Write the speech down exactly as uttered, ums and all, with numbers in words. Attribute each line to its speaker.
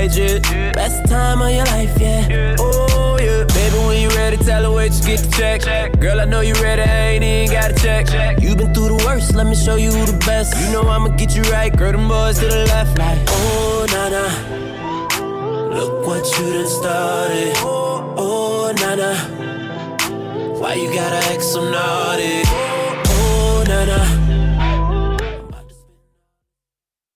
Speaker 1: drip. Best time of your life, yeah. Oh, yeah. Baby, when you ready, tell her wait, you get the check. Girl, I know you ready, I ain't even got to check. You been through the worst, let me show you who the best. You know I'ma get you right, girl, them boys to the left. Like, oh, nah, nah. Look what you done started. Oh, nah, nah. Why you gotta act so naughty?